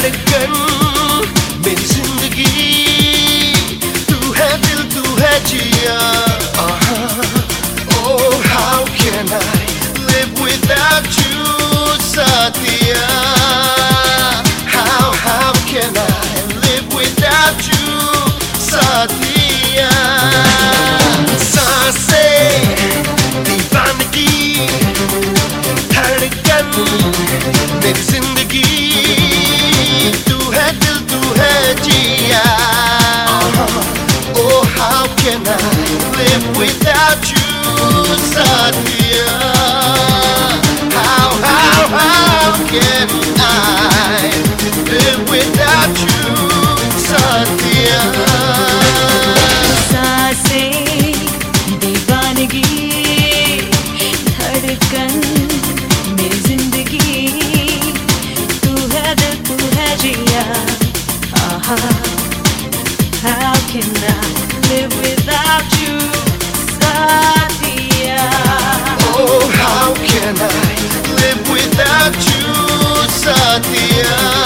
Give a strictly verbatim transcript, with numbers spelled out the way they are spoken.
धड़कन मेरी जिंदगी तू है दिल तू है जिया. Oh, how can I live without you, Satya? How, how can I live without you, Satya? सांसें दीवानगी धड़कन मेरी जिंदगी तू है दिल तू है जिया. Oh, how can I live without you, Satya? How, how, how can I live without you, Satya? सांसें दीवानगी धड़कन मेरी जिंदगी तू है दिल तू है जिया. How can I live without you, Satya? Oh, how can I live without you, Satya?